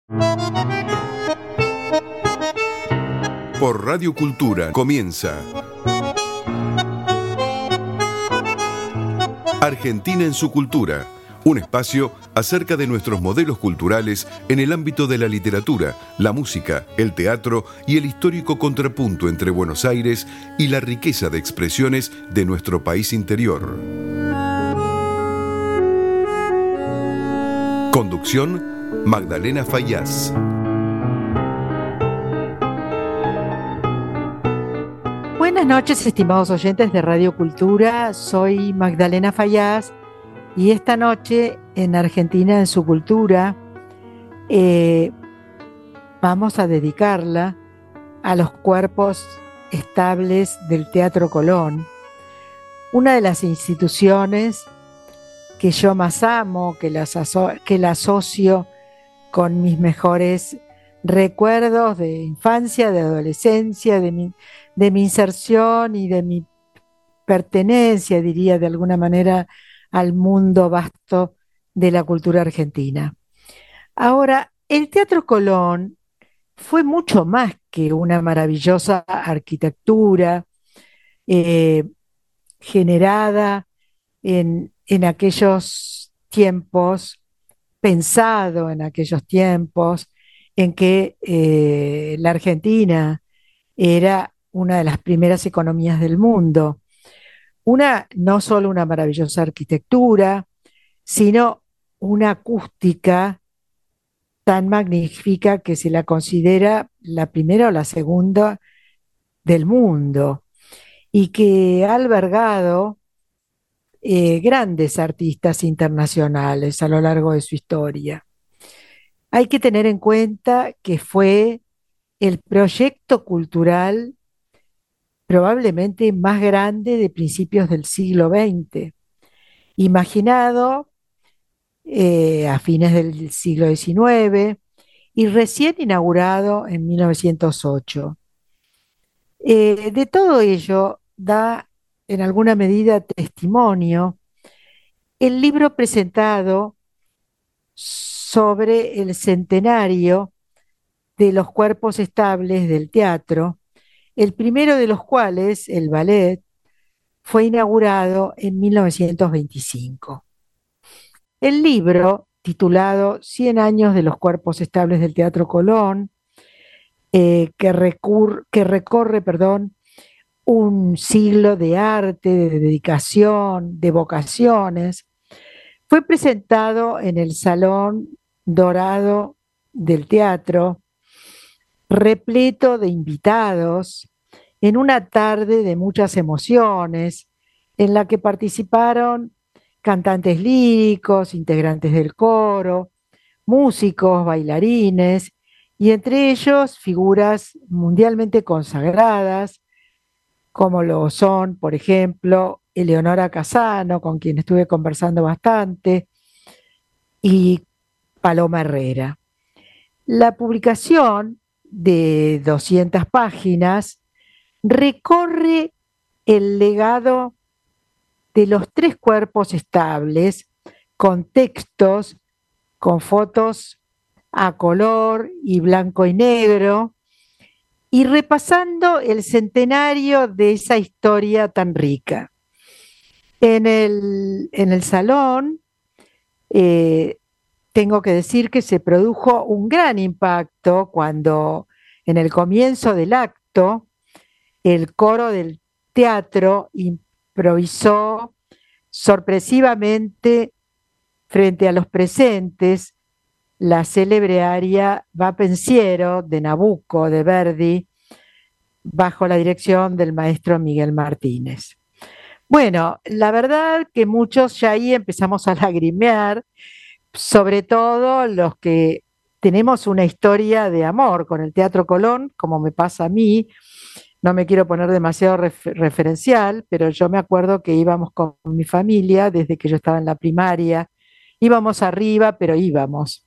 Por Radio Cultura comienza Argentina en su cultura, un espacio acerca de nuestros modelos culturales en el ámbito de la literatura, la música, el teatro y el histórico contrapunto entre Buenos Aires y la riqueza de expresiones de nuestro país interior. Conducción, Magdalena Fayaz. Buenas noches, estimados oyentes de Radio Cultura. Soy Magdalena Fayaz y esta noche en Argentina en su cultura vamos a dedicarla a los cuerpos estables del Teatro Colón, una de las instituciones que yo más amo, que la asocio con mis mejores recuerdos de infancia, de adolescencia, de mi inserción y de mi pertenencia, diría de alguna manera, al mundo vasto de la cultura argentina. Ahora, el Teatro Colón fue mucho más que una maravillosa arquitectura generada en aquellos tiempos, pensado en aquellos tiempos en que la Argentina era una de las primeras economías del mundo. No solo una maravillosa arquitectura, sino una acústica tan magnífica que se la considera la primera o la segunda del mundo y que ha albergado grandes artistas internacionales a lo largo de su historia. Hay que tener en cuenta que fue el proyecto cultural probablemente más grande de principios del siglo XX, imaginado a fines del siglo XIX y recién inaugurado en 1908. De todo ello da en alguna medida testimonio el libro presentado sobre el centenario de los cuerpos estables del teatro, el primero de los cuales, el ballet, fue inaugurado en 1925. El libro, titulado 100 años de los cuerpos estables del Teatro Colón, que recorre un siglo de arte, de dedicación, de vocaciones, fue presentado en el Salón Dorado del Teatro, repleto de invitados, en una tarde de muchas emociones, en la que participaron cantantes líricos, integrantes del coro, músicos, bailarines, y entre ellos figuras mundialmente consagradas, como lo son, por ejemplo, Eleonora Casano, con quien estuve conversando bastante, y Paloma Herrera. La publicación de 200 páginas recorre el legado de los tres cuerpos estables, con textos, con fotos a color y blanco y negro, y repasando el centenario de esa historia tan rica. En el salón, tengo que decir que se produjo un gran impacto cuando en el comienzo del acto el coro del teatro improvisó sorpresivamente frente a los presentes la célebre aria Va Pensiero de Nabucco de Verdi bajo la dirección del maestro Miguel Martínez. Bueno, la verdad que muchos ya ahí empezamos a lagrimear, sobre todo los que tenemos una historia de amor con el Teatro Colón, como me pasa a mí. No me quiero poner demasiado referencial, pero yo me acuerdo que íbamos con mi familia desde que yo estaba en la primaria. Íbamos arriba, pero íbamos.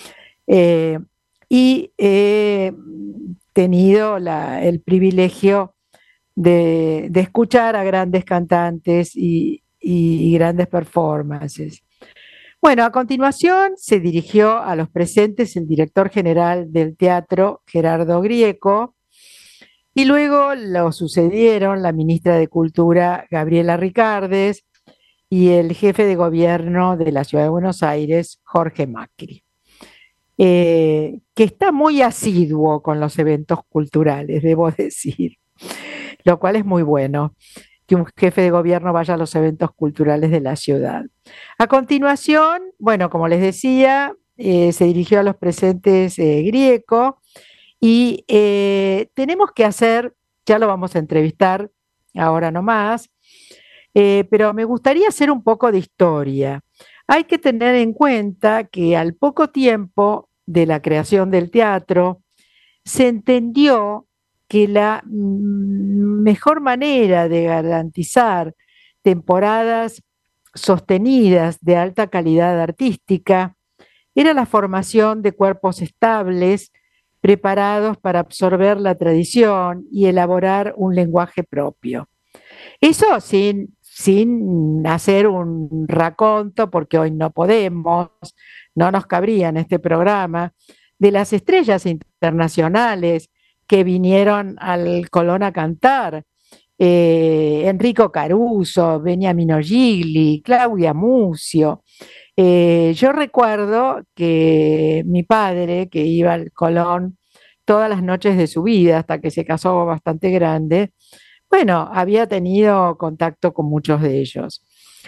Y he tenido el privilegio de escuchar a grandes cantantes y grandes performances. Bueno, a continuación se dirigió a los presentes el director general del teatro, Gerardo Grieco, y luego lo sucedieron la ministra de Cultura, Gabriela Ricardes, y el jefe de gobierno de la Ciudad de Buenos Aires, Jorge Macri, que está muy asiduo con los eventos culturales, debo decir, lo cual es muy bueno que un jefe de gobierno vaya a los eventos culturales de la ciudad. A continuación, bueno, como les decía, se dirigió a los presentes Grieco y tenemos que hacer, ya lo vamos a entrevistar ahora nomás, pero me gustaría hacer un poco de historia. Hay que tener en cuenta que al poco tiempo de la creación del teatro, se entendió que la mejor manera de garantizar temporadas sostenidas de alta calidad artística era la formación de cuerpos estables, preparados para absorber la tradición y elaborar un lenguaje propio. Eso sin hacer un raconto, porque hoy no podemos, no nos cabría en este programa, de las estrellas internacionales que vinieron al Colón a cantar. Enrico Caruso, Beniamino Gigli, Claudia Mucio. Yo recuerdo que mi padre, que iba al Colón todas las noches de su vida, hasta que se casó bastante grande, bueno, había tenido contacto con muchos de ellos.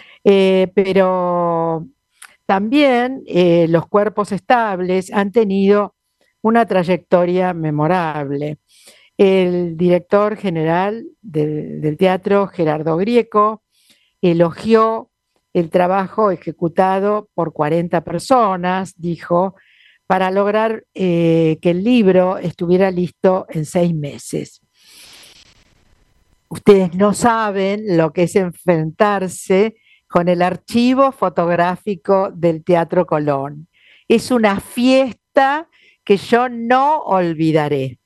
Pero también los cuerpos estables han tenido una trayectoria memorable. El director general del teatro, Gerardo Grieco, elogió el trabajo ejecutado por 40 personas, dijo, para lograr que el libro estuviera listo en 6 meses. Ustedes no saben lo que es enfrentarse con el archivo fotográfico del Teatro Colón. Es una fiesta que yo no olvidaré.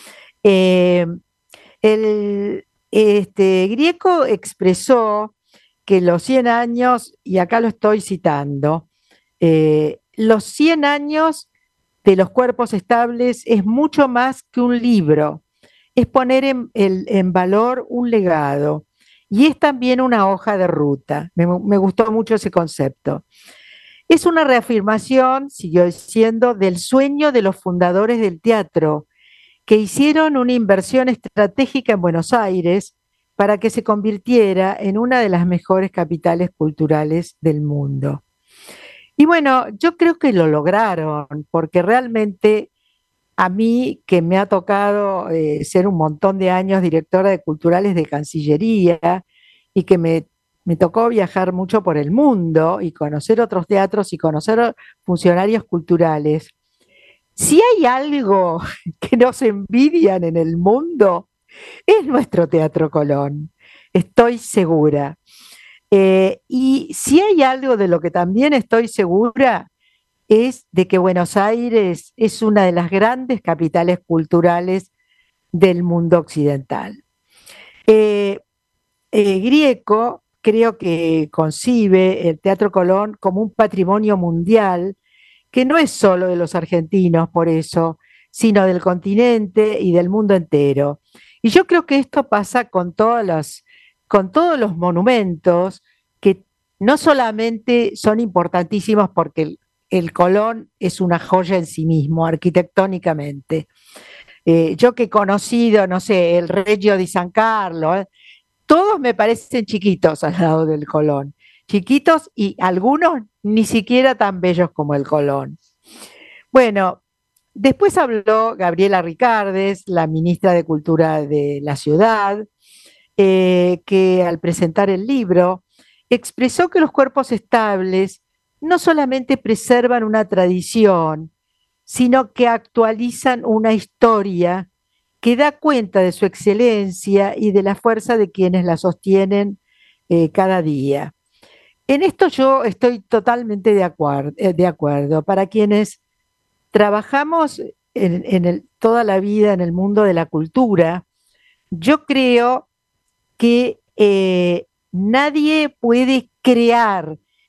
Grieco expresó que los 100 años, y acá lo estoy citando, los 100 años de los cuerpos estables es mucho más que un libro, es poner en valor un legado y es también una hoja de ruta. Me gustó mucho ese concepto. Es una reafirmación, siguió diciendo, del sueño de los fundadores del teatro, que hicieron una inversión estratégica en Buenos Aires para que se convirtiera en una de las mejores capitales culturales del mundo. Y bueno, yo creo que lo lograron, porque realmente a mí, que me ha tocado ser un montón de años directora de culturales de Cancillería y que me tocó viajar mucho por el mundo y conocer otros teatros y conocer funcionarios culturales, si hay algo que nos envidian en el mundo, es nuestro Teatro Colón, estoy segura. Y si hay algo de lo que también estoy segura, es de que Buenos Aires es una de las grandes capitales culturales del mundo occidental. Grieco creo que concibe el Teatro Colón como un patrimonio mundial que no es solo de los argentinos por eso, sino del continente y del mundo entero. Y yo creo que esto pasa con todos los monumentos que no solamente son importantísimos porque el Colón es una joya en sí mismo, arquitectónicamente. Yo que he conocido, no sé, el Regio di San Carlo, todos me parecen chiquitos al lado del Colón. Chiquitos y algunos ni siquiera tan bellos como el Colón. Bueno, después habló Gabriela Ricardes, la ministra de Cultura de la ciudad, que al presentar el libro expresó que los cuerpos estables no solamente preservan una tradición, sino que actualizan una historia que da cuenta de su excelencia y de la fuerza de quienes la sostienen cada día. En esto yo estoy totalmente de acuerdo. Para quienes trabajamos toda la vida en el mundo de la cultura, yo creo que nadie puede crear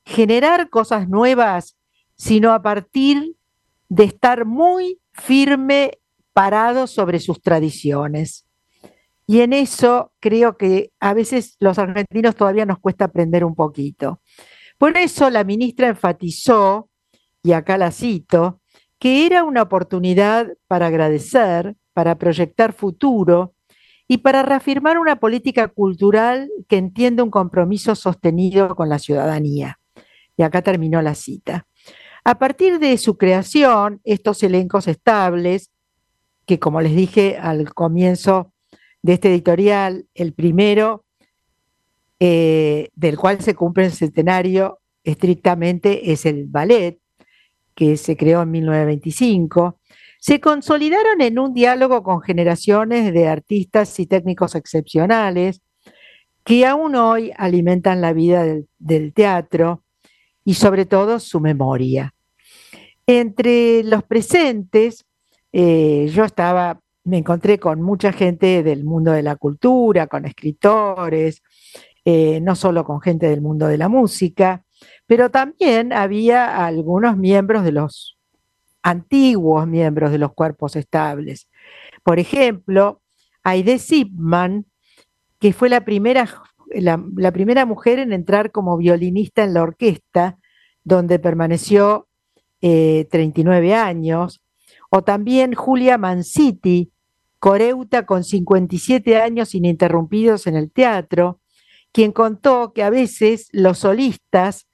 generar cosas nuevas, sino a partir de estar muy firme, parado sobre sus tradiciones. Y en eso creo que a veces los argentinos todavía nos cuesta aprender un poquito. Por eso la ministra enfatizó, y acá la cito, que era una oportunidad para agradecer, para proyectar futuro y para reafirmar una política cultural que entiende un compromiso sostenido con la ciudadanía. Y acá terminó la cita. A partir de su creación, estos elencos estables, que como les dije al comienzo de este editorial, el primero del cual se cumple el centenario estrictamente es el ballet, que se creó en 1925, se consolidaron en un diálogo con generaciones de artistas y técnicos excepcionales que aún hoy alimentan la vida del teatro y sobre todo su memoria. Entre los presentes, me encontré con mucha gente del mundo de la cultura, con escritores, no solo con gente del mundo de la música, pero también había algunos miembros de los antiguos miembros de los cuerpos estables. Por ejemplo, Aide Zipman, que fue la primera mujer en entrar como violinista en la orquesta, donde permaneció 39 años, o también Julia Manciti, coreuta con 57 años ininterrumpidos en el teatro, quien contó que a veces los solistas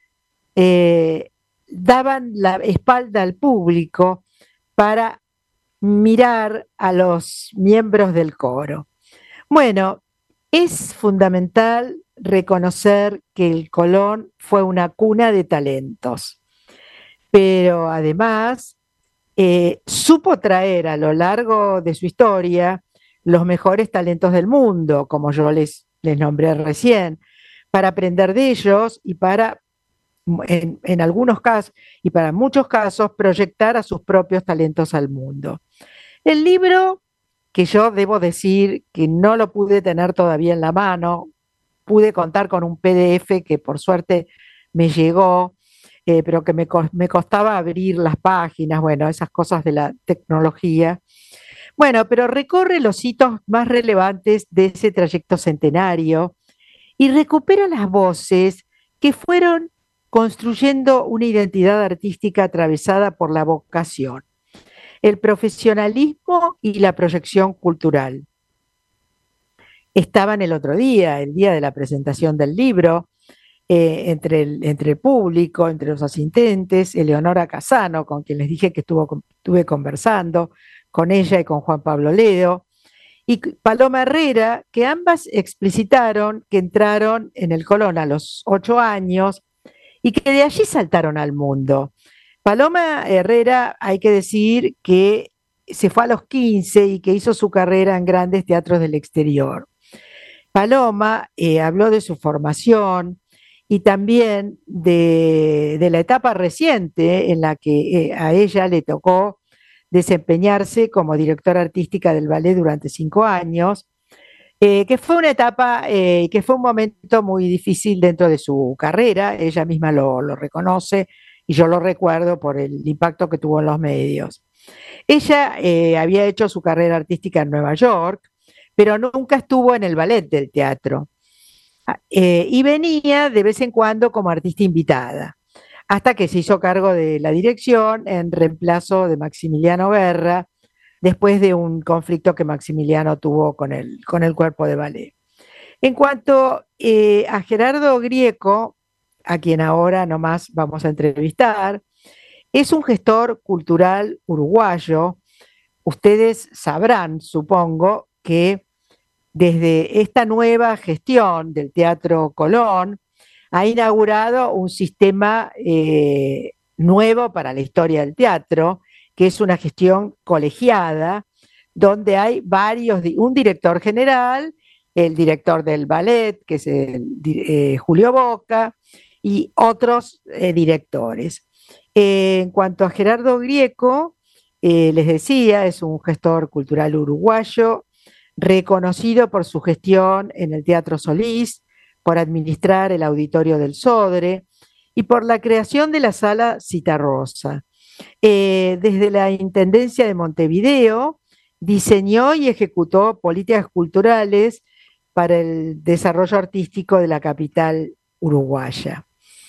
daban la espalda al público para mirar a los miembros del coro. Bueno, es fundamental reconocer que el Colón fue una cuna de talentos, pero además supo traer a lo largo de su historia los mejores talentos del mundo, como yo les nombré recién, para aprender de ellos y para, en algunos casos y para muchos casos, proyectar a sus propios talentos al mundo. El libro, que yo debo decir que no lo pude tener todavía en la mano, pude contar con un PDF que por suerte me llegó, pero que me costaba abrir las páginas, bueno, esas cosas de la tecnología. Bueno, pero recorre los hitos más relevantes de ese trayecto centenario y recupera las voces que fueron construyendo una identidad artística atravesada por la vocación, el profesionalismo y la proyección cultural. Estaban el otro día, el día de la presentación del libro, entre el público, entre los asistentes, Eleonora Casano, con quien les dije que estuve conversando, con ella y con Juan Pablo Ledo, y Paloma Herrera, que ambas explicitaron que entraron en el Colón a los 8 años y que de allí saltaron al mundo. Paloma Herrera, hay que decir que se fue a los 15 y que hizo su carrera en grandes teatros del exterior. Paloma habló de su formación y también de la etapa reciente en la que a ella le tocó desempeñarse como directora artística del ballet durante 5 años, que fue una etapa, que fue un momento muy difícil dentro de su carrera, ella misma lo reconoce y yo lo recuerdo por el impacto que tuvo en los medios. Ella había hecho su carrera artística en Nueva York, pero nunca estuvo en el ballet del teatro. Y venía de vez en cuando como artista invitada, hasta que se hizo cargo de la dirección en reemplazo de Maximiliano Guerra, después de un conflicto que Maximiliano tuvo con el cuerpo de ballet. En cuanto a Gerardo Grieco, a quien ahora nomás vamos a entrevistar, es un gestor cultural uruguayo. Ustedes sabrán, supongo, que desde esta nueva gestión del Teatro Colón ha inaugurado un sistema nuevo para la historia del teatro, que es una gestión colegiada, donde hay un director general, el director del ballet, que es Julio Boca, y otros directores. En cuanto a Gerardo Grieco, les decía, es un gestor cultural uruguayo, reconocido por su gestión en el Teatro Solís, por administrar el auditorio del Sodre, y por la creación de la Sala Citarrosa. Desde la Intendencia de Montevideo diseñó y ejecutó políticas culturales para el desarrollo artístico de la capital uruguaya.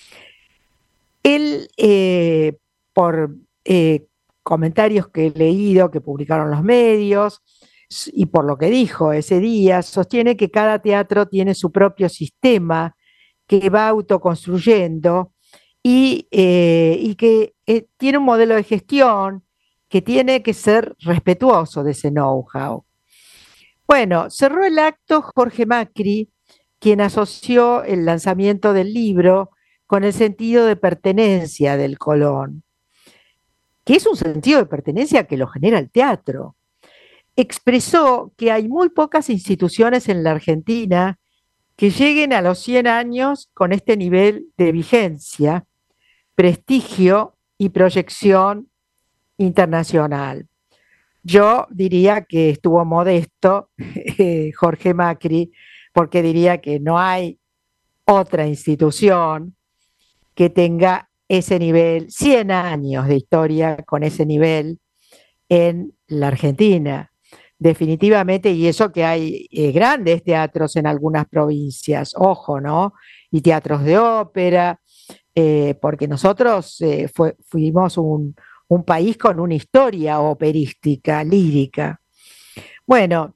Él, por comentarios que he leído, que publicaron los medios, y por lo que dijo ese día, sostiene que cada teatro tiene su propio sistema que va autoconstruyendo y que tiene un modelo de gestión que tiene que ser respetuoso de ese know-how. Bueno, cerró el acto Jorge Macri, quien asoció el lanzamiento del libro con el sentido de pertenencia del Colón, que es un sentido de pertenencia que lo genera el teatro. Expresó que hay muy pocas instituciones en la Argentina que lleguen a los 100 años con este nivel de vigencia, prestigio y proyección internacional. Yo diría que estuvo modesto Jorge Macri, porque diría que no hay otra institución que tenga ese nivel, 100 años de historia con ese nivel en la Argentina. Definitivamente, y eso que hay grandes teatros en algunas provincias, ojo, ¿no? Y teatros de ópera, porque nosotros fuimos un país con una historia operística, lírica. Bueno,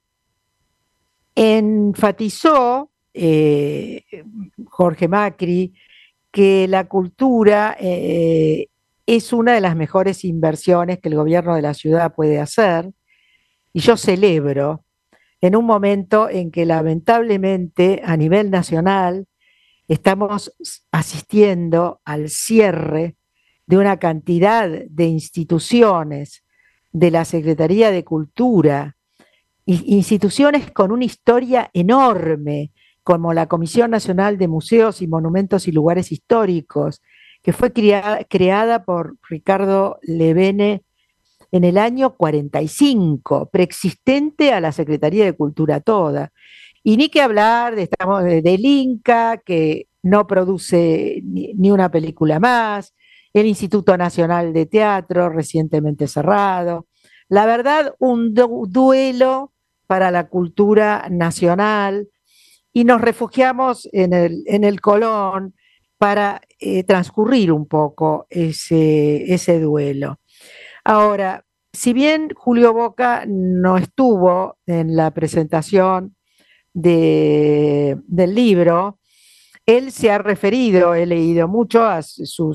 enfatizó Jorge Macri que la cultura es una de las mejores inversiones que el gobierno de la ciudad puede hacer, y yo celebro en un momento en que lamentablemente a nivel nacional estamos asistiendo al cierre de una cantidad de instituciones de la Secretaría de Cultura, instituciones con una historia enorme, como la Comisión Nacional de Museos y Monumentos y Lugares Históricos, que fue creada por Ricardo Levene en el año 45, preexistente a la Secretaría de Cultura toda. Y ni que hablar del Inca, que no produce ni una película más, el Instituto Nacional de Teatro, recientemente cerrado. La verdad, un duelo para la cultura nacional, y nos refugiamos en el Colón para transcurrir un poco ese duelo. Ahora, si bien Julio Boca no estuvo en la presentación del libro, él se ha referido, he leído mucho a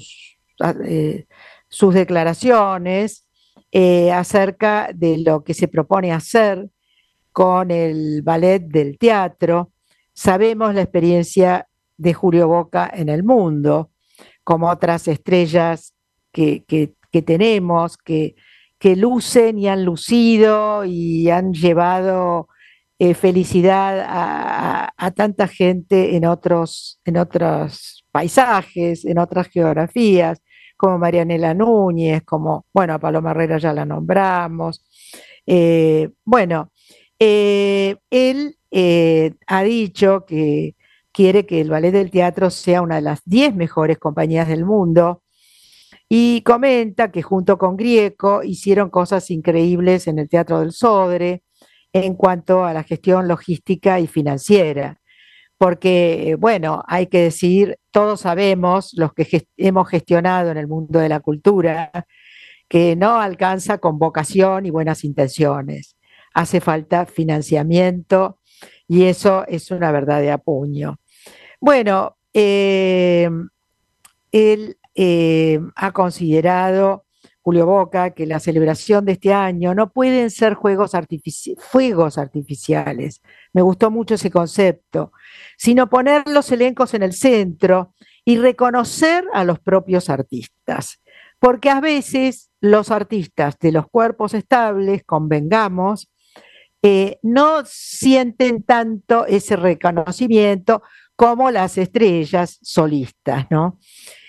sus declaraciones acerca de lo que se propone hacer con el ballet del teatro. Sabemos la experiencia de Julio Boca en el mundo, como otras estrellas que tenemos, que lucen y han lucido y han llevado felicidad a tanta gente en otros paisajes, en otras geografías, como Marianela Núñez, como, bueno, a Paloma Herrera ya la nombramos. Bueno, él ha dicho que quiere que el Ballet del Teatro sea una de las 10 mejores compañías del mundo, y comenta que junto con Grieco hicieron cosas increíbles en el Teatro del Sodre en cuanto a la gestión logística y financiera. Porque, bueno, hay que decir, todos sabemos, los que hemos gestionado en el mundo de la cultura, que no alcanza con vocación y buenas intenciones. Hace falta financiamiento, y eso es una verdad de apuño. Bueno, él ha considerado, Julio Boca, que la celebración de este año no pueden ser fuegos artificiales, me gustó mucho ese concepto, sino poner los elencos en el centro y reconocer a los propios artistas, porque a veces los artistas de los cuerpos estables, convengamos, no sienten tanto ese reconocimiento como las estrellas solistas, ¿no?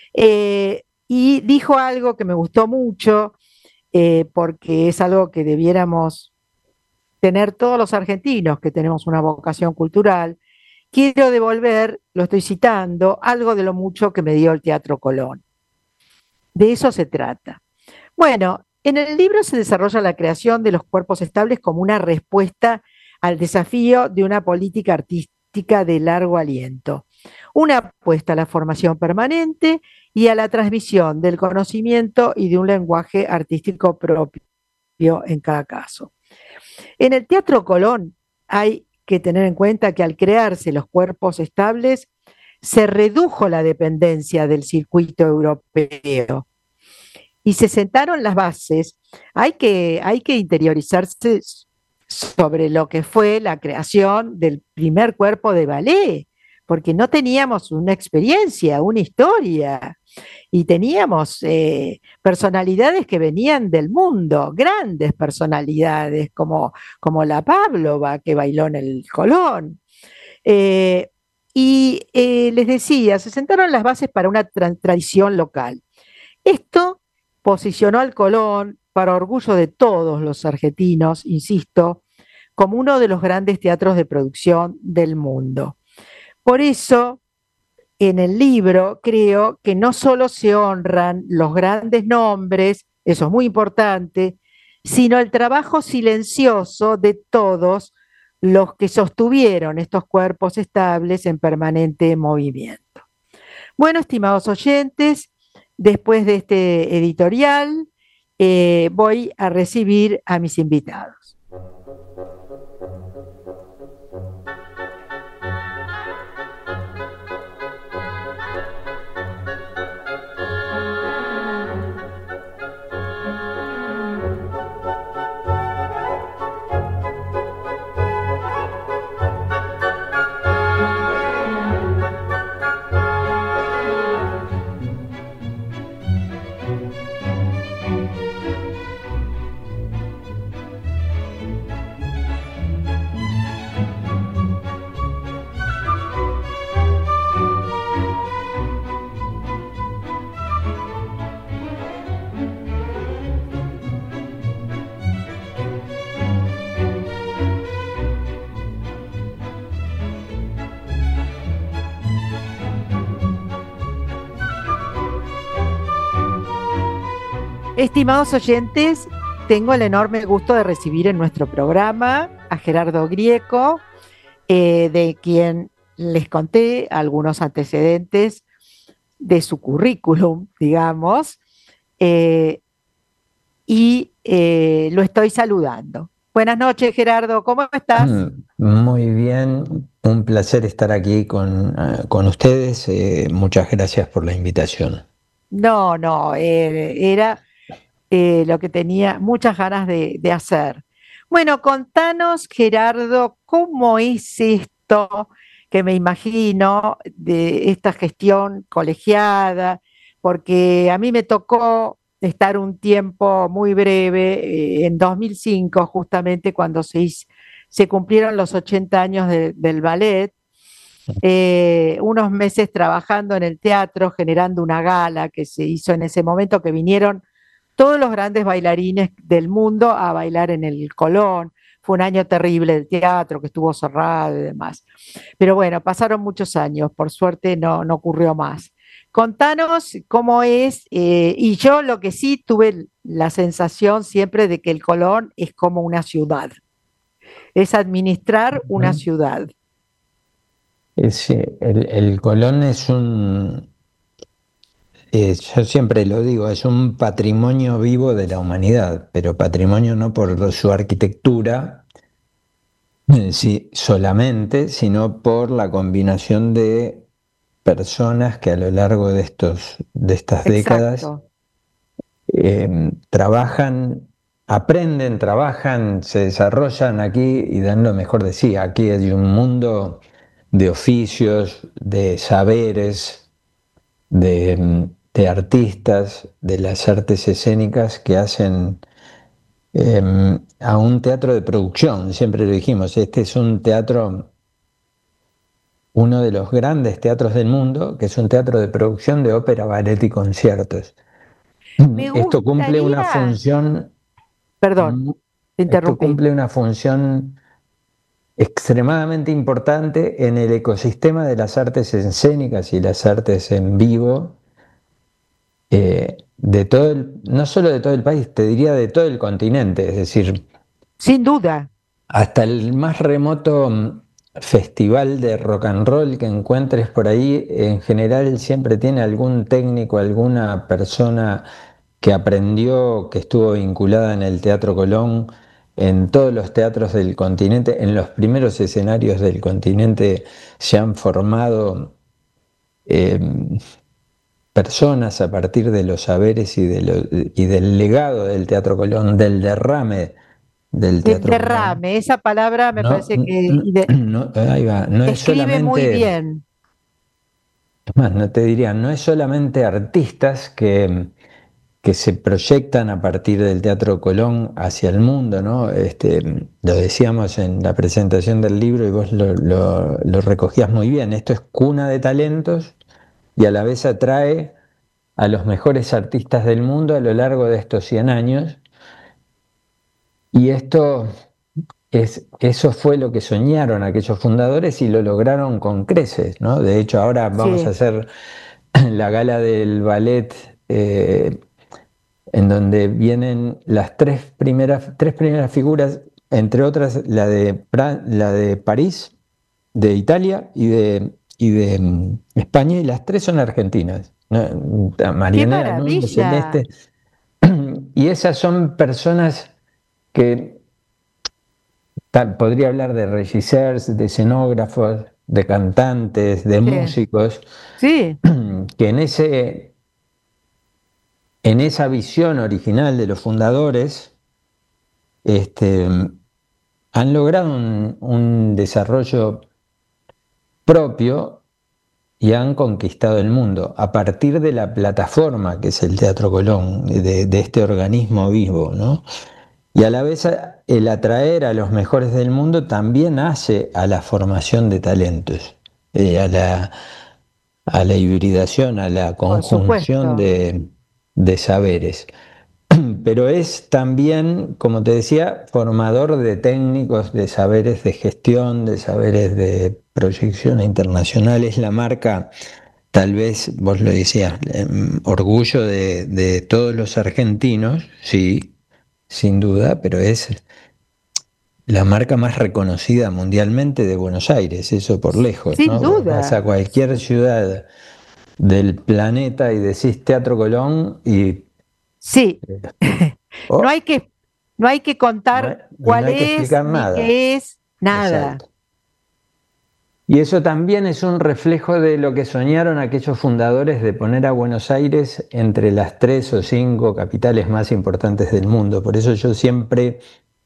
Y dijo algo que me gustó mucho, porque es algo que debiéramos tener todos los argentinos que tenemos una vocación cultural, quiero devolver, lo estoy citando, algo de lo mucho que me dio el Teatro Colón. De eso se trata. Bueno, en el libro se desarrolla la creación de los cuerpos estables como una respuesta al desafío de una política artística de largo aliento, una apuesta a la formación permanente y a la transmisión del conocimiento y de un lenguaje artístico propio en cada caso. En el Teatro Colón hay que tener en cuenta que al crearse los cuerpos estables, se redujo la dependencia del circuito europeo y se sentaron las bases. Hay que interiorizarse sobre lo que fue la creación del primer cuerpo de ballet, porque no teníamos una experiencia, una historia, y teníamos personalidades que venían del mundo, grandes personalidades, como la Pavlova, que bailó en el Colón. Les decía, se sentaron las bases para una tradición local. Esto posicionó al Colón, para orgullo de todos los argentinos, insisto, como uno de los grandes teatros de producción del mundo. Por eso, en el libro creo que no solo se honran los grandes nombres, eso es muy importante, sino el trabajo silencioso de todos los que sostuvieron estos cuerpos estables en permanente movimiento. Bueno, estimados oyentes, después de este editorial, voy a recibir a mis invitados. Estimados oyentes, tengo el enorme gusto de recibir en nuestro programa a Gerardo Grieco, de quien les conté algunos antecedentes de su currículum, digamos, lo estoy saludando. Buenas noches, Gerardo, ¿cómo estás? Muy bien, un placer estar aquí con ustedes. Muchas gracias por la invitación. No, era lo que tenía muchas ganas de hacer. Bueno, contanos, Gerardo, ¿cómo es esto que me imagino de esta gestión colegiada? Porque a mí me tocó estar un tiempo muy breve, en 2005, justamente cuando se cumplieron los 80 años del ballet, unos meses trabajando en el teatro, generando una gala que se hizo en ese momento, que vinieron todos los grandes bailarines del mundo a bailar en el Colón. Fue un año terrible del teatro, que estuvo cerrado y demás. Pero bueno, pasaron muchos años, por suerte no ocurrió más. Contanos cómo es, y yo lo que sí tuve la sensación siempre de que el Colón es como una ciudad, es administrar una ciudad. El Colón es yo siempre lo digo, es un patrimonio vivo de la humanidad, pero patrimonio no por su arquitectura sí, solamente, sino por la combinación de personas que a lo largo de estas décadas trabajan, aprenden, trabajan, se desarrollan aquí y dan lo mejor de sí. Aquí hay un mundo de oficios, de saberes, de artistas, de las artes escénicas que hacen a un teatro de producción. Siempre lo dijimos, este es un teatro, uno de los grandes teatros del mundo, que es un teatro de producción de ópera, ballet y conciertos. Esto cumple una función. Perdón, te Esto interrumpí. cumple una función extremadamente importante en el ecosistema de las artes escénicas y las artes en vivo, de todo no solo de todo el país, te diría de todo el continente, es decir, Sin duda. hasta el más remoto festival de rock and roll que encuentres por ahí, en general siempre tiene algún técnico, alguna persona que aprendió, que estuvo vinculada en el Teatro Colón, en todos los teatros del continente, en los primeros escenarios del continente se han formado eh, personas a partir de los saberes y del legado del Teatro Colón, del derrame del Del Teatro Colón. derrame, esa palabra me No, parece que no, ahí va, no es escribe muy solamente, bien. es más, no te diría, no es solamente artistas que se proyectan a partir del Teatro Colón hacia el mundo, ¿no? Lo decíamos en la presentación del libro y vos lo recogías muy bien. Esto es cuna de talentos y a la vez atrae a los mejores artistas del mundo a lo largo de estos 100 años. Y eso fue lo que soñaron aquellos fundadores y lo lograron con creces, ¿no? De hecho, ahora vamos a Sí, hacer la gala del ballet, en donde vienen las tres primeras figuras, entre otras la de París, de Italia y de España, y las tres son argentinas, ¿no? qué Marianela Núñez, maravilla. Celeste, y esas son personas que podría hablar de regisseurs, de escenógrafos, de cantantes, de Sí, músicos, sí, que en esa visión original de los fundadores, este, han logrado un desarrollo propio y han conquistado el mundo a partir de la plataforma que es el Teatro Colón, de este organismo vivo, ¿no? Y a la vez el atraer a los mejores del mundo también hace a la formación de talentos, a la hibridación, a la por conjunción supuesto. de saberes. Pero es también, como te decía, formador de técnicos, de saberes de gestión, de saberes de proyección internacional. Es la marca, tal vez vos lo decías, orgullo de todos los argentinos, sí, sin duda, pero es la marca más reconocida mundialmente de Buenos Aires, eso por lejos, Sin ¿no? Vos vas a duda. cualquier ciudad del planeta y decís Teatro Colón y Sí. No oh, hay que, no hay que contar no cuál hay que es, explicar ni nada. qué es, nada. Exacto. Y eso también es un reflejo de lo que soñaron aquellos fundadores de poner a Buenos Aires entre las 3 o 5 capitales más importantes del mundo. Por eso yo siempre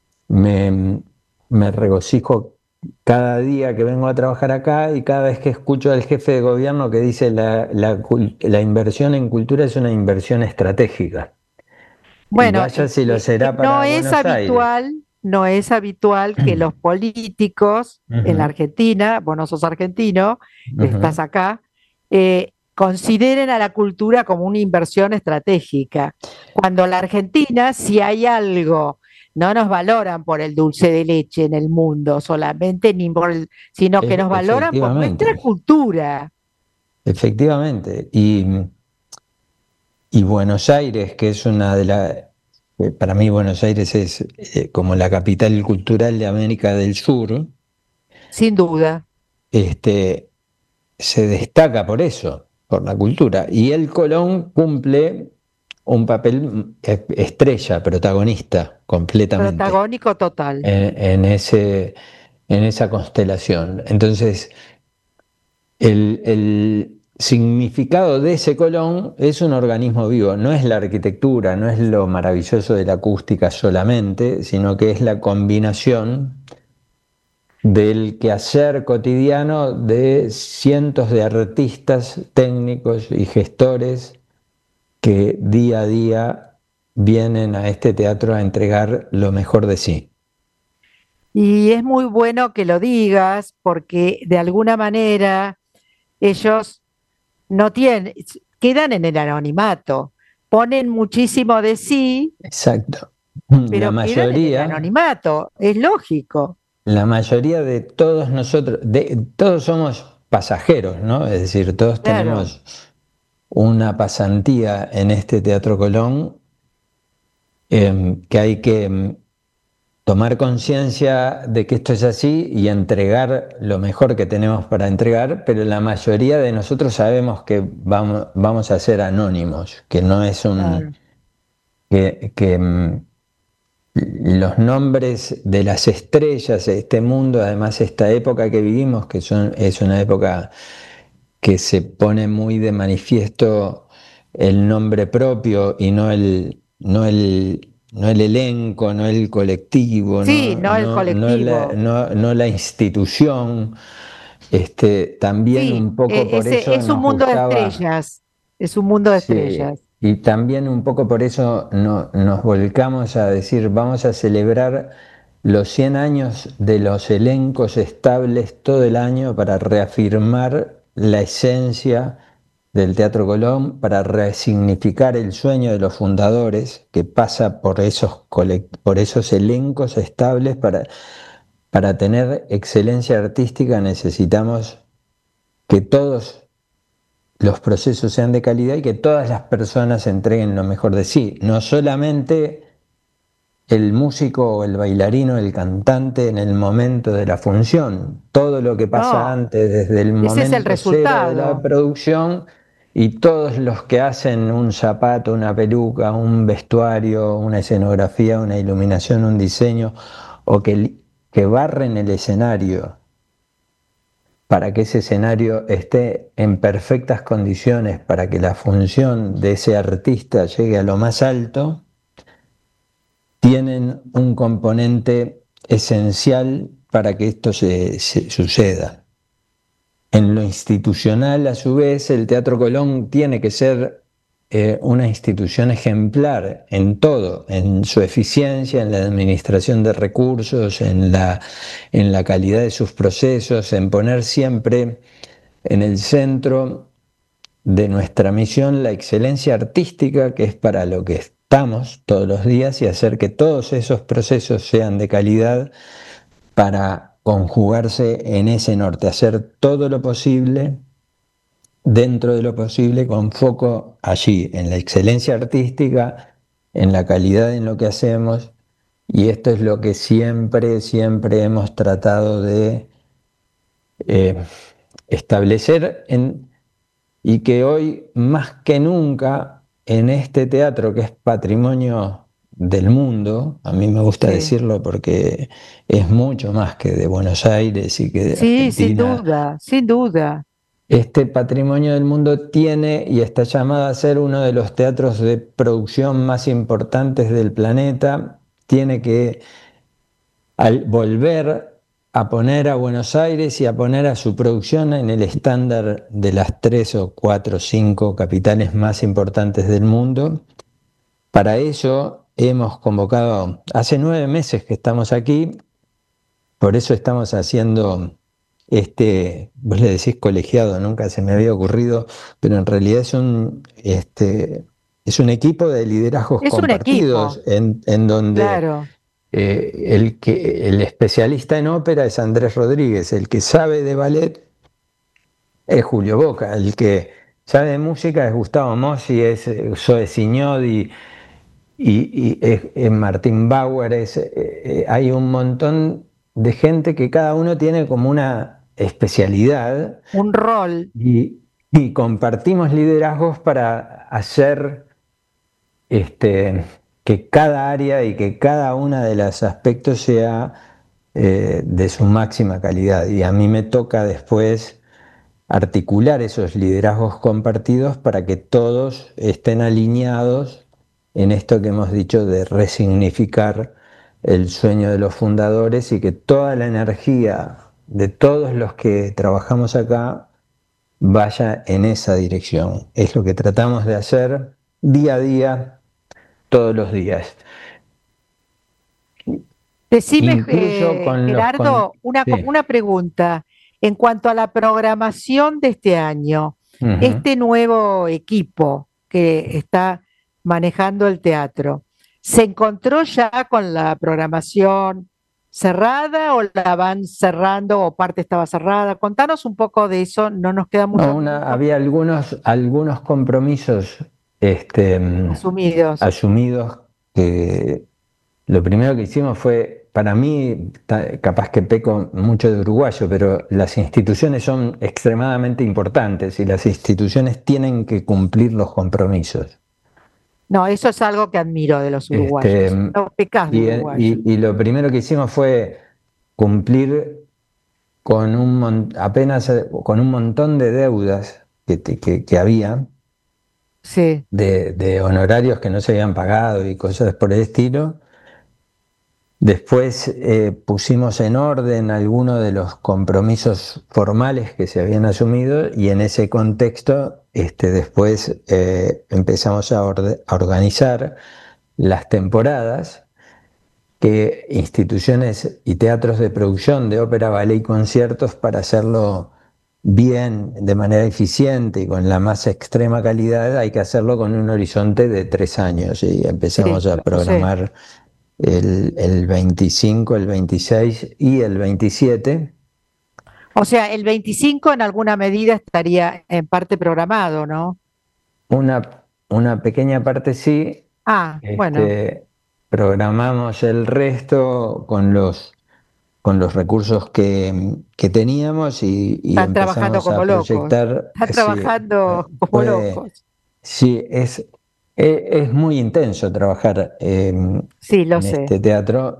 me regocijo cada día que vengo a trabajar acá y cada vez que escucho al jefe de gobierno que dice la inversión en cultura es una inversión estratégica. Y Bueno, vaya si lo será no para es Buenos Aires. habitual, no es habitual que los políticos en la Ujú, Argentina, vos no sos argentino, ujú. estás acá, consideren a la cultura como una inversión estratégica. Cuando la Argentina, si hay algo, no nos valoran por el dulce de leche en el mundo solamente, sino que nos valoran por Efectivamente, nuestra cultura. efectivamente. Y Buenos Aires, que es una de las, para mí Buenos Aires es como la capital cultural de América del Sur, Sin duda. este, se destaca por eso, por la cultura. Y el Colón cumple un papel estrella, protagonista, completamente, Protagónico total. en esa constelación. Entonces, el significado de ese Colón es un organismo vivo, no es la arquitectura, no es lo maravilloso de la acústica solamente, sino que es la combinación del quehacer cotidiano de cientos de artistas, técnicos y gestores que día a día vienen a este teatro a entregar lo mejor de sí. Y es muy bueno que lo digas porque de alguna manera ellos no tienen, quedan en el anonimato, ponen muchísimo de sí, Exacto. La pero quedan en el mayoría, anonimato, es lógico. la mayoría de todos nosotros, todos somos pasajeros, ¿no? Es decir, todos Claro. tenemos una pasantía en este Teatro Colón, que hay que tomar conciencia de que esto es así y entregar lo mejor que tenemos para entregar, pero la mayoría de nosotros sabemos que vamos a ser anónimos, que no es Claro. que los nombres de las estrellas de este mundo, además esta época que vivimos, es una época que se pone muy de manifiesto el nombre propio y no el elenco, no el colectivo, Sí, no el colectivo. no la institución. También Sí, un poco por eso es un nos mundo de gustaba. estrellas. Es un mundo de Sí, estrellas. y también un poco por eso nos volcamos a decir, vamos a celebrar los 100 años de los elencos estables todo el año para reafirmar la esencia del Teatro Colón, para resignificar el sueño de los fundadores que pasa por por esos elencos estables. Para tener excelencia artística necesitamos que todos los procesos sean de calidad y que todas las personas entreguen lo mejor de sí, no solamente el músico o el bailarino, el cantante en el momento de la función, todo lo que pasa No, antes, desde el ese es el momento cero de la resultado. producción, y todos los que hacen un zapato, una peluca, un vestuario, una escenografía, una iluminación, un diseño, o que barren el escenario para que ese escenario esté en perfectas condiciones, para que la función de ese artista llegue a lo más alto, tienen un componente esencial para que esto se suceda. En lo institucional, a su vez, el Teatro Colón tiene que ser una institución ejemplar en todo, en su eficiencia, en la administración de recursos, en la calidad de sus procesos, en poner siempre en el centro de nuestra misión la excelencia artística, que es para lo que estamos todos los días, y hacer que todos esos procesos sean de calidad para conjugarse en ese norte, hacer todo lo posible dentro de lo posible con foco allí, en la excelencia artística, en la calidad en lo que hacemos, y esto es lo que siempre, siempre hemos tratado de eh, establecer y que hoy más que nunca en este teatro que es patrimonio del mundo, a mí me gusta Sí, decirlo porque es mucho más que de Buenos Aires y que de sí, sin Argentina, duda, sin duda. este patrimonio del mundo tiene y está llamado a ser uno de los teatros de producción más importantes del planeta, tiene que al volver a poner a Buenos Aires y a poner a su producción en el estándar de las 3 o 4 o 5 capitales más importantes del mundo. Para ello hemos convocado, hace 9 meses que estamos aquí, por eso estamos haciendo vos le decís colegiado, nunca se me había ocurrido, pero en realidad es un equipo de liderazgos Es un compartidos equipo, en donde claro. el especialista en ópera es Andrés Rodríguez, el que sabe de ballet es Julio Boca, el que sabe de música es Gustavo Mossi, es Zoe Signodi y es Martín Bauer. Hay un montón de gente que cada uno tiene como una especialidad Un rol. y compartimos liderazgos para hacer que cada área y que cada uno de los aspectos sea de su máxima calidad. Y a mí me toca después articular esos liderazgos compartidos para que todos estén alineados en esto que hemos dicho de resignificar el sueño de los fundadores y que toda la energía de todos los que trabajamos acá vaya en esa dirección. Es lo que tratamos de hacer día a día, todos los días. Decime, Incluyo con los... Gerardo, Sí. una pregunta. En cuanto a la programación de este año, Ujú. este nuevo equipo que está manejando el teatro, ¿se encontró ya con la programación? cerrada o la van cerrando o parte estaba cerrada? Contanos un poco de eso, no nos queda mucho No, tiempo. había algunos compromisos Asumidos. asumidos que lo primero que hicimos fue, para mí, capaz que peco mucho de uruguayo, pero las instituciones son extremadamente importantes y las instituciones tienen que cumplir los compromisos. No, eso es algo que admiro de los Este, uruguayos. No pecás de uruguayo. y lo primero que hicimos fue cumplir con con un montón de deudas que había, Sí, de honorarios que no se habían pagado y cosas por el estilo. Después pusimos en orden algunos de los compromisos formales que se habían asumido y en ese contexto después empezamos a organizar las temporadas que instituciones y teatros de producción de ópera, ballet y conciertos, para hacerlo bien, de manera eficiente y con la más extrema calidad, hay que hacerlo con un horizonte de 3 años y sí, empezamos a lo sé. programar el 25, el 26 y el 27. O sea, el 25 en alguna medida estaría en parte programado, ¿no? Una pequeña parte sí, Ah, bueno, programamos el resto con los recursos que teníamos y están trabajando empezamos a como locos. proyectar. Están Sí, trabajando como fue, locos. sí, es muy intenso trabajar Sí, lo en sé. este teatro.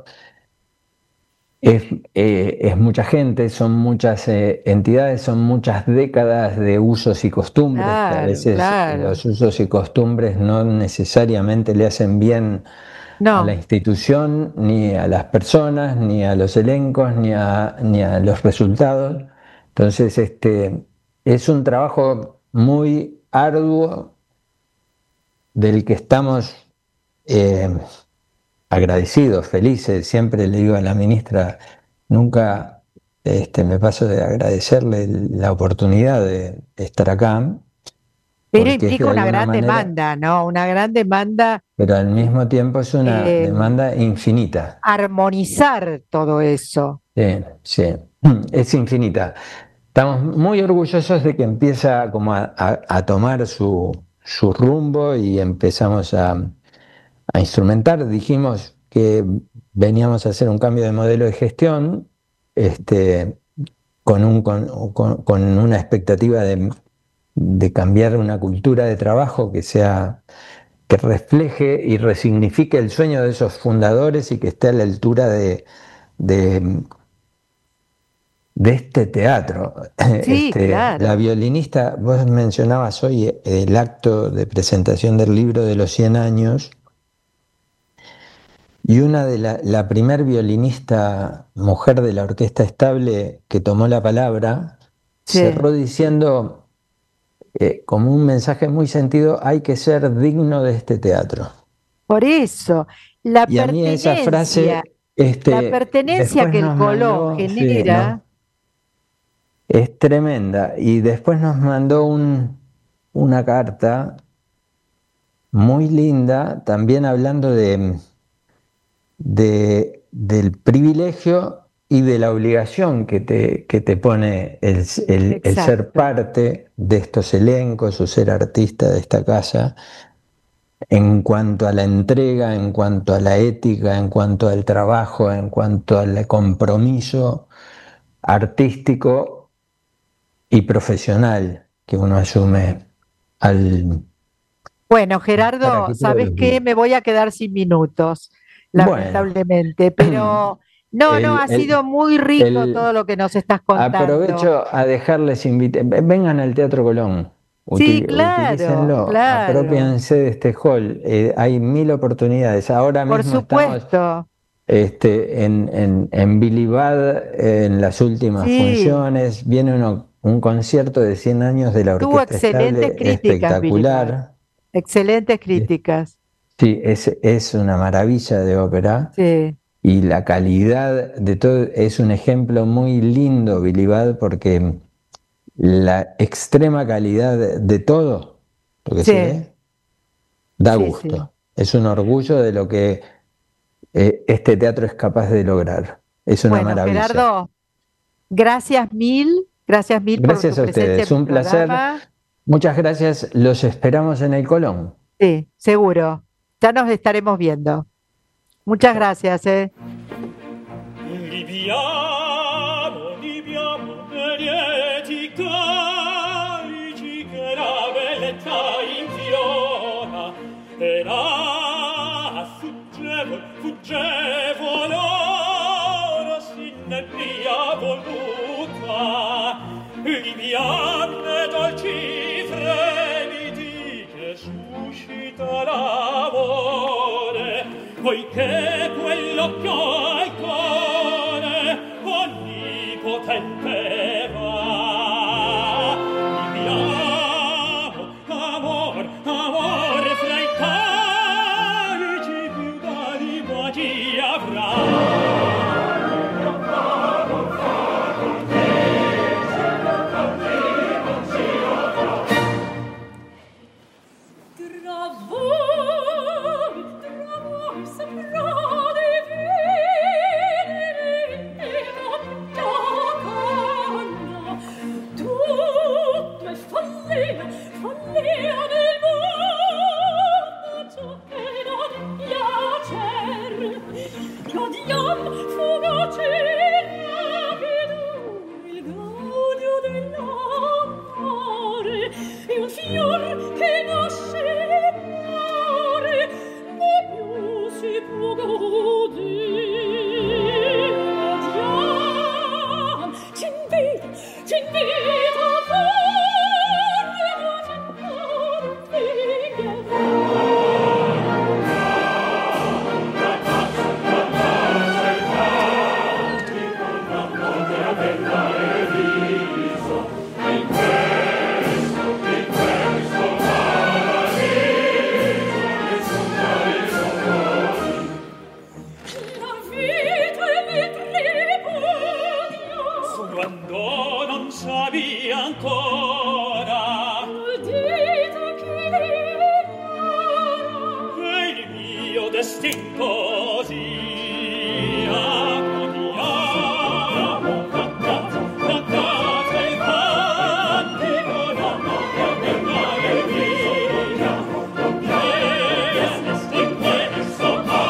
Es mucha gente, son muchas entidades, son muchas décadas de usos y costumbres, que a Claro, veces claro. los usos y costumbres no necesariamente le hacen bien a la No, institución, ni a las personas, ni a los elencos, ni a los resultados. Entonces, es un trabajo muy arduo del que estamos eh, agradecidos, felices. Siempre le digo a la ministra, nunca me paso de agradecerle la oportunidad de estar acá, pero porque es de implica una alguna gran manera, demanda, ¿no? Una gran demanda pero al de mismo tiempo es una eh, demanda infinita. armonizar todo eso. Sí, sí, es infinita. Estamos muy orgullosos de que empieza como a tomar su rumbo y empezamos a instrumentar. Dijimos que veníamos a hacer un cambio de modelo de gestión, este, con una expectativa de cambiar una cultura de trabajo que refleje y resignifique el sueño de esos fundadores y que esté a la altura de, de este teatro. Sí, La claro. violinista, vos mencionabas hoy el acto de presentación del libro de los 100 años. Y una de la primer violinista mujer de la Orquesta Estable que tomó la palabra Sí. cerró diciendo, como un mensaje muy sentido, hay que ser digno de este teatro. Por eso, la Y a mí esa pertenencia, frase, la pertenencia después que el nos Colón mandó, sí, genera, no, es tremenda. Y después nos mandó una carta muy linda, también hablando del privilegio y de la obligación que te pone el ser exacto. parte de estos elencos o ser artista de esta casa en cuanto a la entrega, en cuanto a la ética, en cuanto al trabajo, en cuanto al compromiso artístico y profesional que uno asume al, Bueno, estar Gerardo, aquí todos ¿sabes los qué? días. Me voy a quedar sin minutos, Bueno, lamentablemente, pero no, no, el, ha sido el, muy rico todo el, lo que nos estás contando. aprovecho a dejarles vengan al Teatro Colón, Sí, claro, utilícenlo, claro, apropiense de este hall, hay mil oportunidades. Ahora por mismo estamos supuesto. en Billy Bad, en las últimas Sí, funciones, viene un concierto de 100 años de la tuvo Orquesta excelentes Estable críticas, Billy Budd, espectacular. excelentes Eh, críticas. Sí, es una maravilla de ópera. Sí, Y la calidad de todo es un ejemplo muy lindo, Billy Budd, porque la extrema calidad de todo lo que se sí, ve da sí, sí. gusto. Es un orgullo de lo que este teatro es capaz de lograr. es una Bueno, maravilla. Gerardo, gracias mil por tu Gracias a presencia ustedes, en mi un placer. programa. Muchas gracias, los esperamos en el Colón. Sí, seguro. Ya nos estaremos viendo. Muchas gracias, ¿eh? Libiamo, libiamo, lieti carici che la bellezza infiora e la fuggevol ora sinebria voluta libiamne dolci fremiti che suscita l'amore poiché quell'occhio al cuore onnipotente va. Viviamo, amor, amor, fra i carici più d'anima chi avrà. Un fior che nasce muore, né più si può godere. Adiam, ci invito a correre, a quando non savi ancora dite che è il mio destin così accogliamo cantate il cantico non bengale via e questo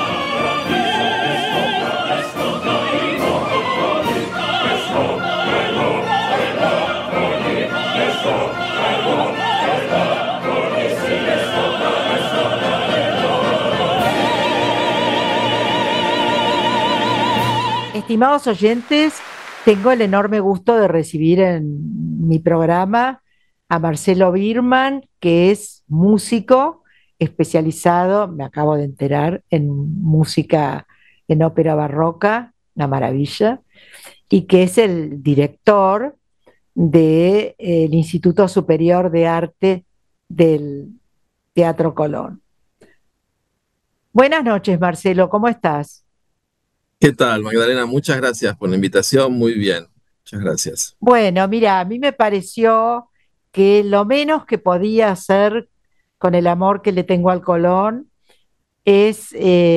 Estimados oyentes, tengo el enorme gusto de recibir en mi programa a Marcelo Birman, que es músico especializado, me acabo de enterar, en música en ópera barroca, una maravilla, y que es el director del Instituto Superior de Arte del Teatro Colón. Buenas noches, Marcelo, ¿cómo estás? ¿Qué tal, Magdalena? Muchas gracias por la invitación. Muy bien. Muchas gracias. Bueno, mira, a mí me pareció que lo menos que podía hacer con el amor que le tengo al Colón es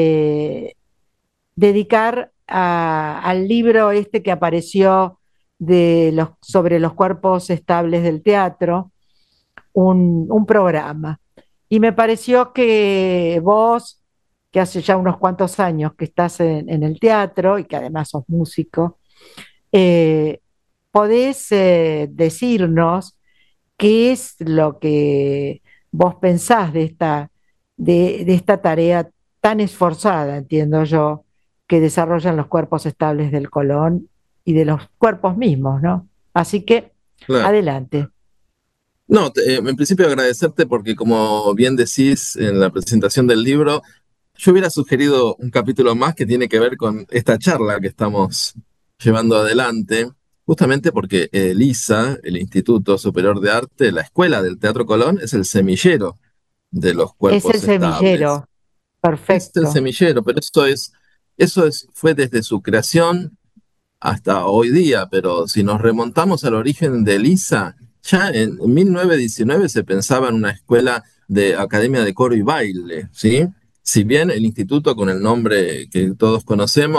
dedicar al libro este que apareció sobre los cuerpos estables del teatro, un programa. Y me pareció que vos, que hace ya unos cuantos años que estás en el teatro y que además sos músico, eh, podés decirnos qué es lo que vos pensás de esta tarea tan esforzada, entiendo yo, que desarrollan los cuerpos estables del Colón y de los cuerpos mismos, ¿no? Así que, Claro. adelante. No, en principio agradecerte porque como bien decís en la presentación del libro, yo hubiera sugerido un capítulo más que tiene que ver con esta charla que estamos llevando adelante, justamente porque el ISA, el Instituto Superior de Arte, la Escuela del Teatro Colón, es el semillero de los Es cuerpos el semillero, estables. Es el perfecto. semillero, pero fue desde su creación hasta hoy día, pero si nos remontamos al origen de LISA, ya en 1919 se pensaba en una escuela de academia de coro y baile, ¿sí? Si bien el instituto con el nombre que todos conocemos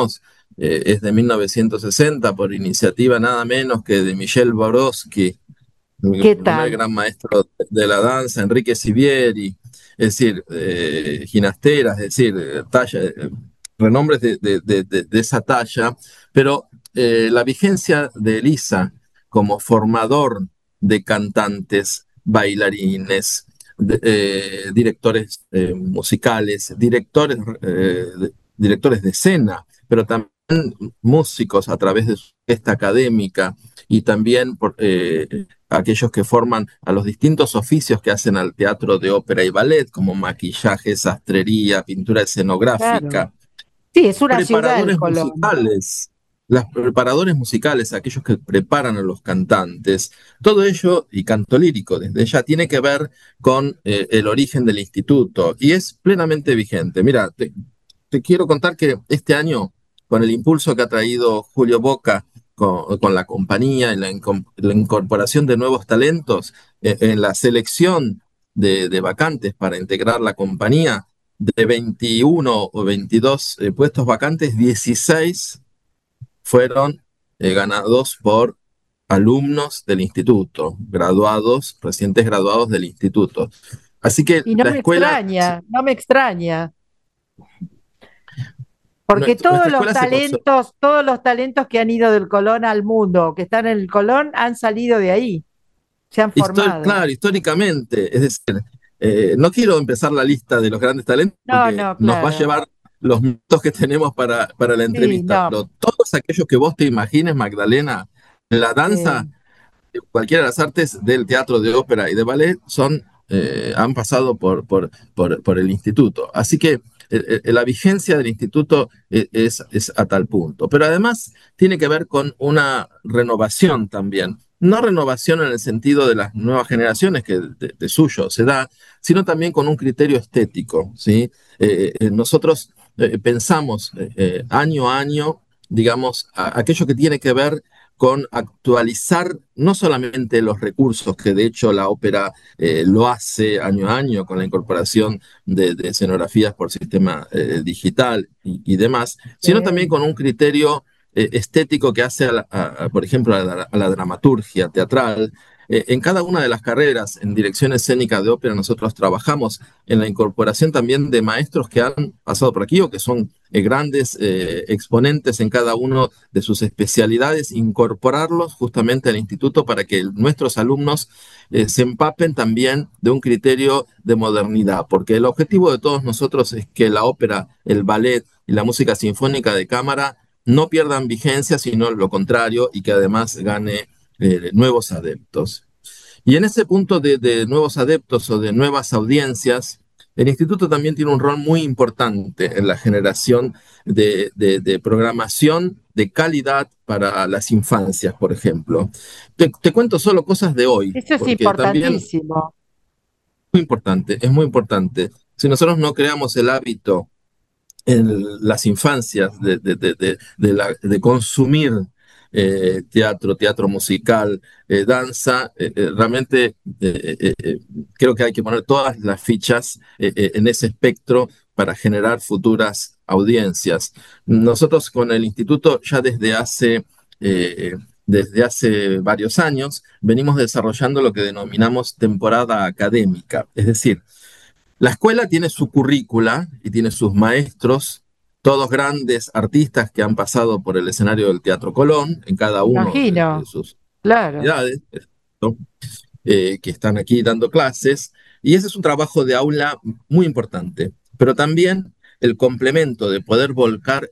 es de 1960 por iniciativa nada menos que de Michel Borowski, ¿Qué el primer tal? gran maestro de la danza, Enrique Sivieri, es decir, ginasteras, es decir, renombres de esa talla, pero la vigencia de Elisa como formador de cantantes, bailarines, directores musicales, directores de escena, pero también músicos a través de su orquesta académica y también aquellos que forman a los distintos oficios que hacen al teatro de ópera y ballet, como maquillaje, sastrería, pintura Claro. escenográfica, Sí, es una ciudad el preparadores Colón. musicales, los preparadores musicales, aquellos que preparan a los cantantes, todo ello, y canto lírico desde ya, tiene que ver con el origen del instituto y es plenamente vigente. Mira, te quiero contar que este año, con el impulso que ha traído Julio Boca con la compañía y la incorporación de nuevos talentos en la selección de vacantes para integrar la compañía, de 21 o 22 puestos vacantes, 16 fueron ganados por alumnos del instituto, graduados, recientes graduados del instituto. Así que Y no la me escuela, extraña, no me extraña, porque nuestra escuela se consolidó. todos los talentos que han ido del Colón al mundo, que están en el Colón, han salido de ahí, se han formado. Claro, históricamente, es decir, no quiero empezar la lista de los grandes talentos No, porque no, nos va a claro. llevar los minutos que tenemos para la Sí, entrevista, no. pero todos aquellos que vos te imagines, Magdalena, en la danza, Sí. cualquiera de las artes del teatro, de ópera y de ballet, han pasado por el instituto. Así que la vigencia del instituto es a tal punto. Pero además tiene que ver con una renovación también. No renovación en el sentido de las nuevas generaciones, que de suyo se da, sino también con un criterio estético, ¿sí? Nosotros pensamos año a año, digamos, aquello que tiene que ver con actualizar no solamente los recursos, que de hecho la ópera lo hace año a año con la incorporación de escenografías por sistema digital y demás, sino también Sí. con un criterio estético que hace, por ejemplo, a la dramaturgia teatral. En cada una de las carreras en dirección escénica de ópera nosotros trabajamos en la incorporación también de maestros que han pasado por aquí o que son grandes exponentes en cada uno de sus especialidades, incorporarlos justamente al instituto para que nuestros alumnos se empapen también de un criterio de modernidad, porque el objetivo de todos nosotros es que la ópera, el ballet y la música sinfónica de cámara no pierdan vigencia, sino lo contrario, y que además gane nuevos adeptos. Y en ese punto de nuevos adeptos o de nuevas audiencias, el instituto también tiene un rol muy importante en la generación de programación de calidad para las infancias, por ejemplo. Te cuento solo cosas de hoy, Eso es porque también importantísimo. muy importante, es muy importante. Si nosotros no creamos el hábito en las infancias de consumir teatro musical, danza, realmente creo que hay que poner todas las fichas en ese espectro para generar futuras audiencias. Nosotros con el instituto ya eh, desde hace varios años venimos desarrollando lo que denominamos temporada académica, es decir, la escuela tiene su currícula y tiene sus maestros, todos grandes artistas que han pasado por el escenario del Teatro Colón, en cada uno de Imagino, sus claro. unidades, ¿no? Que están aquí dando clases, y ese es un trabajo de aula muy importante, pero también el complemento de poder volcar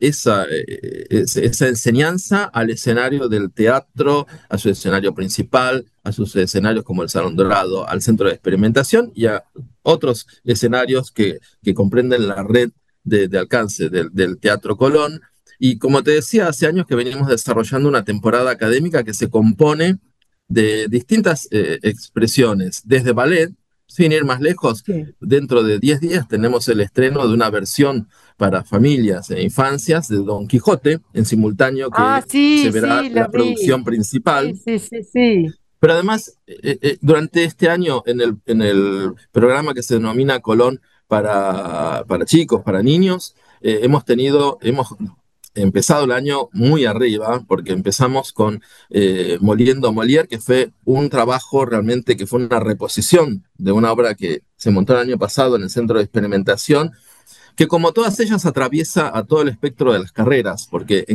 esa enseñanza al escenario del teatro, a su escenario principal, a sus escenarios como el Salón Dorado, al centro de experimentación y a otros escenarios que comprenden la red de alcance del Teatro Colón. Y como te decía, hace años que venimos desarrollando una temporada académica que se compone de distintas expresiones, desde ballet, sin ir más lejos, Sí. dentro de 10 días tenemos el estreno de una versión para familias e infancias de Don Quijote, en simultáneo Ah, que se sí, verá sí, la lo vi. producción Sí, principal. sí, sí, sí. Pero además, durante este año, en el programa que se denomina Colón para chicos, para niños, hemos empezado el año muy arriba, porque empezamos con Moliendo a Molière, que fue un trabajo realmente que fue una reposición de una obra que se montó el año pasado en el Centro de Experimentación, que como todas ellas atraviesa a todo el espectro de las carreras, porque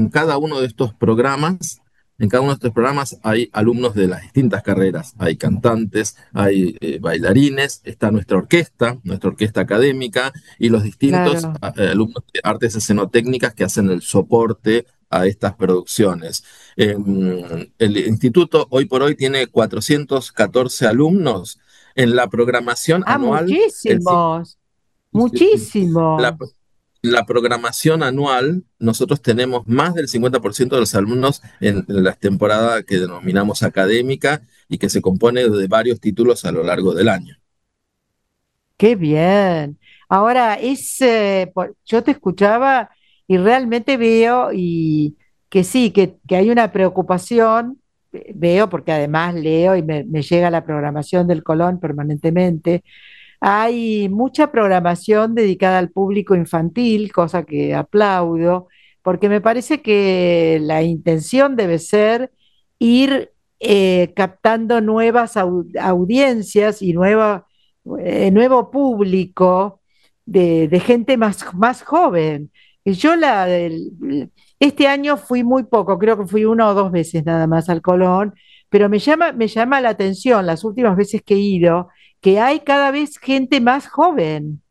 en cada uno de estos programas hay alumnos de las distintas carreras, hay cantantes, hay bailarines, está nuestra orquesta académica y los distintos Claro. alumnos de artes escenotécnicas que hacen el soporte a estas producciones. El instituto hoy por hoy tiene 414 alumnos. En la programación Ah, anual, el muchísimos, Sí, sí, sí. La, muchísimos. la programación anual, nosotros tenemos más del 50% de los alumnos en la temporada que denominamos académica y que se compone de varios títulos a lo largo del año. Qué bien. Ahora, yo te escuchaba y realmente veo y que sí, que hay una preocupación, veo porque además leo y me llega la programación del Colón permanentemente. Hay mucha programación dedicada al público infantil, cosa que aplaudo, porque me parece que la intención debe ser ir captando nuevas audiencias y nuevo público de gente más joven. Y yo este año fui muy poco, creo que fui 1 o 2 veces nada más al Colón, pero me llama la atención las últimas veces que he ido que hay cada vez gente más joven.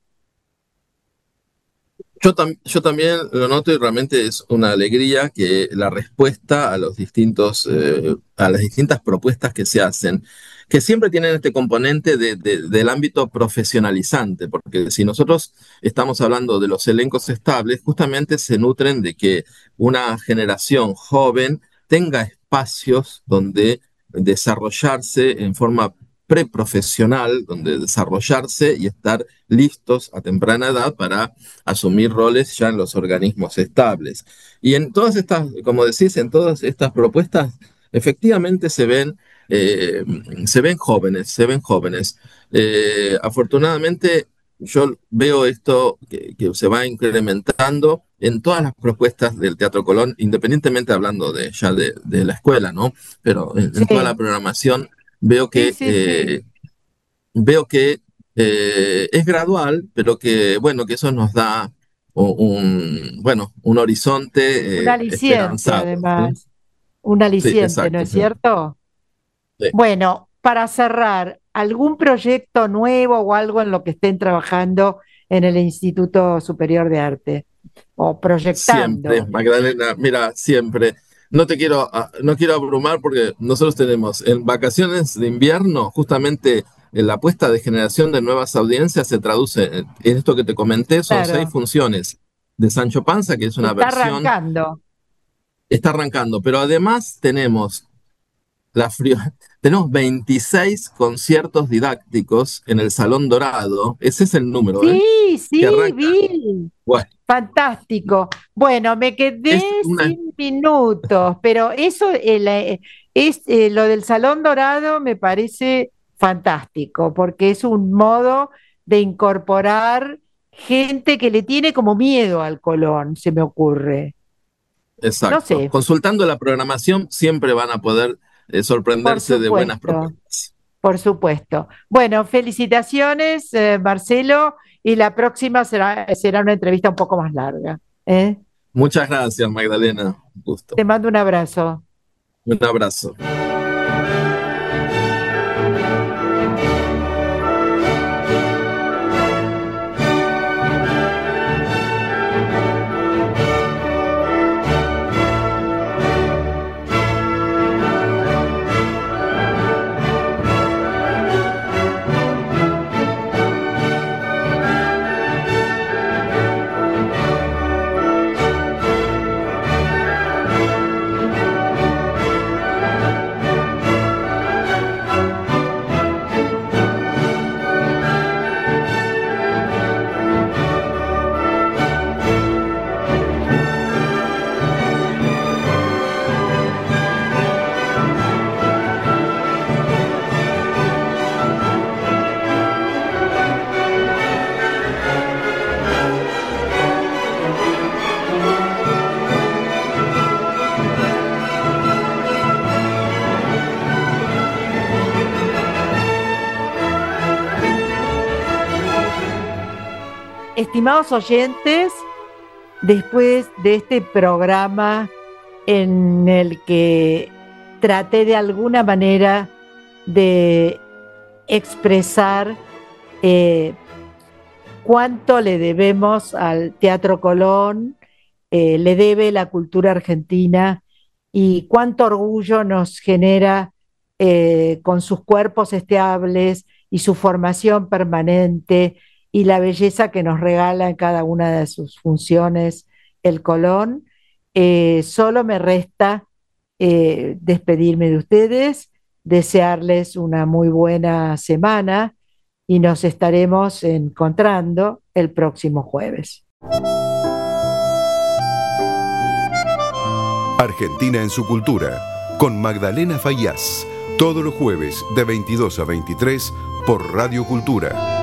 Yo también lo noto y realmente es una alegría que la respuesta a a las distintas propuestas que se hacen, que siempre tienen este componente del ámbito profesionalizante, porque si nosotros estamos hablando de los elencos estables, justamente se nutren de que una generación joven tenga espacios donde desarrollarse en forma preprofesional, donde desarrollarse y estar listos a temprana edad para asumir roles ya en los organismos estables. Y en todas estas, como decís, en todas estas propuestas, efectivamente se ven jóvenes, se ven jóvenes. Afortunadamente, yo veo esto que se va incrementando en todas las propuestas del Teatro Colón, independientemente hablando de la escuela, ¿no? Pero en toda la Sí, programación veo sí, que sí, sí. veo que es gradual, pero que bueno, que eso nos da un Un horizonte aliciente, esperanzado, ¿sí? además. Un Sí, aliciente, ¿no exacto. es cierto? Sí. Bueno, para cerrar, ¿algún proyecto nuevo o algo en lo que estén trabajando en el Instituto Superior de Arte? O Siempre, proyectando. Magdalena, mira, siempre. No quiero abrumar porque nosotros tenemos en vacaciones de invierno, justamente la apuesta de generación de nuevas audiencias se traduce en esto que te comenté, son 6 funciones de Sancho Panza, que es una Está versión, arrancando. está arrancando, pero además la frio- tenemos 26 conciertos didácticos en el Salón Dorado, ese es el número, ¿eh? Sí, Que sí, arranca, vi. bueno, Fantástico. Bueno, me quedé es una sin minutos, pero eso lo del Salón Dorado me parece fantástico, porque es un modo de incorporar gente que le tiene como miedo al Colón, se me ocurre. No Exacto. sé, Consultando la programación siempre van a poder por sorprenderse de buenas supuesto, propuestas. por supuesto. Bueno, felicitaciones, Marcelo, y la próxima será una entrevista un poco más larga. ¿Eh? Muchas gracias, Magdalena. Un gusto. Te mando un abrazo. Un abrazo. estimados oyentes, después de este programa en el que traté de alguna manera de expresar cuánto le debemos al Teatro Colón, le debe la cultura argentina y cuánto orgullo nos genera con sus cuerpos estables y su formación permanente y la belleza que nos regala en cada una de sus funciones el Colón. Solo me resta despedirme de ustedes, desearles una muy buena semana y nos estaremos encontrando el próximo jueves. Argentina en su cultura, con Magdalena Faíaz, todos los jueves de 22 a 23 por Radio Cultura.